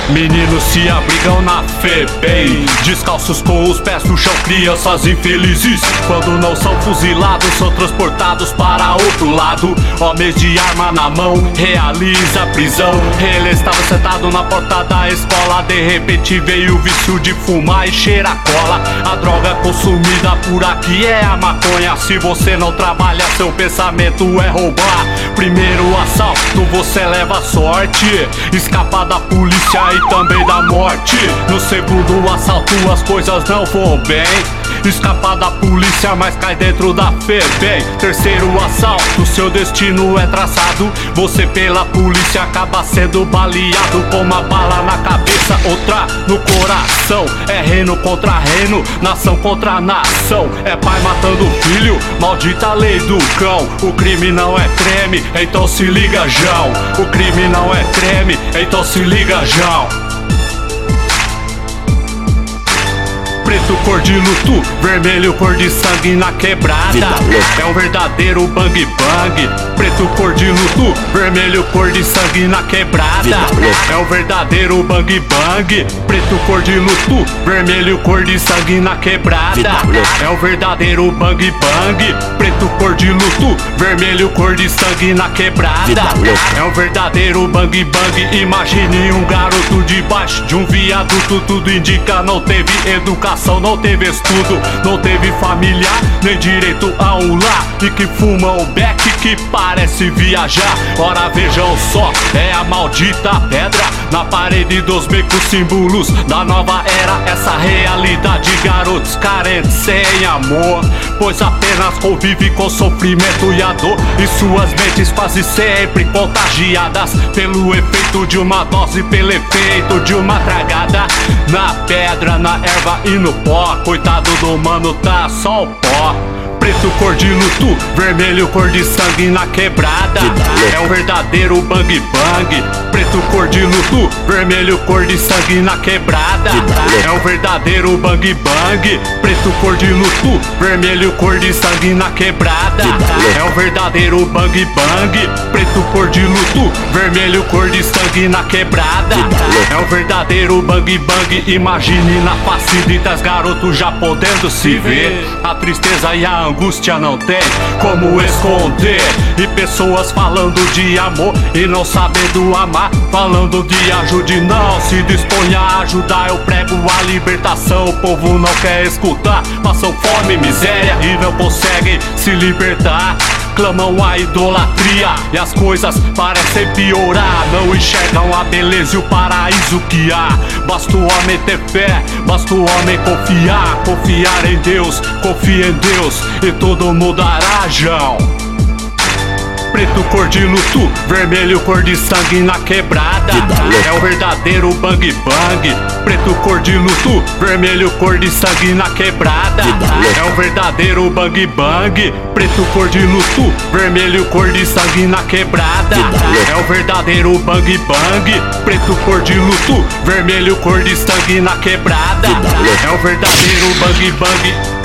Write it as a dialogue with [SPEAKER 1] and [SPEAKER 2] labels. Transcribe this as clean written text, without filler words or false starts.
[SPEAKER 1] Meninos se abrigam na FEBEM, descalços com os pés no chão, crianças infelizes. Quando não são fuzilados, são transportados para outro lado. Homens de arma na mão, realiza a prisão. Ele estava sentado na porta da escola, de repente veio o vício de fumar e cheirar cola. A droga consumida por aqui é a maconha. Se você não trabalha, seu pensamento é roubar. Primeiro assalto, você leva sorte, escapa da polícia e também da morte. No segundo assalto as coisas não vão bem, escapa da polícia, mas cai dentro da FEBEM. Terceiro assalto, seu destino é traçado, você pela polícia acaba sendo baleado com uma bala na cabeça, outra no coração. É reino contra reino, nação contra nação, é pai matando filho, maldita lei do cão. O crime não é creme, então se liga, João. O crime não é creme, então se liga, João. Preto, cor de luto, vermelho, cor de sangue na quebrada. É um verdadeiro bang bang. Preto, cor de luto, vermelho, cor de sangue na quebrada. É um verdadeiro bang bang. Preto, cor de luto, vermelho, cor de sangue na quebrada. É um verdadeiro bang bang. Preto, cor de luto, vermelho, cor de sangue na quebrada. É um verdadeiro bang bang. Imagine um garoto debaixo de um viaduto, tudo indica não teve educação, não teve estudo, não teve família, nem direito ao lar. E que fuma o beck que parece viajar. Ora vejam só, é a maldita pedra na parede dos becos, símbolos da nova era. Essa realidade, garotos carentes sem amor, pois apenas convive com sofrimento e a dor. E suas mentes quase sempre contagiadas pelo efeito de uma dose, pelo efeito de uma tragada. Na pedra, na erva e no pó, coitado do mano, tá só o pó. Preto, cor de luto, vermelho, cor de sangue na quebrada. É um verdadeiro bang bang. Preto, cor de luto, vermelho, cor de sangue na quebrada. É um verdadeiro bang bang. Preto, cor de luto, vermelho, cor de sangue na quebrada. É um verdadeiro bang bang. Preto, cor de luto, vermelho, cor de sangue na quebrada. É um verdadeiro bang bang. Imagine na face de 10 garotos já podendo se ver. A tristeza e a angústia não tem como esconder. E pessoas falando de amor e não sabendo amar, falando de ajuda e não se dispõe a ajudar. Eu prego a libertação, o povo não quer escutar. Passam fome e miséria e não conseguem se libertar. Clamam a idolatria e as coisas parecem piorar. Não enxergam a beleza e o paraíso que há. Basta o homem ter fé, basta o homem confiar. Confiar em Deus, confia em Deus e tudo mudará, João. Preto, cor de luto, vermelho, cor de sangue na quebrada. É o verdadeiro bang bang. Preto, cor de luto, vermelho, cor de sangue na quebrada. É o verdadeiro bang bang. Preto, cor de luto, vermelho, cor de sangue na quebrada. É o verdadeiro bang bang. Preto, cor de luto, vermelho, cor de sangue na quebrada. É o verdadeiro bang bang.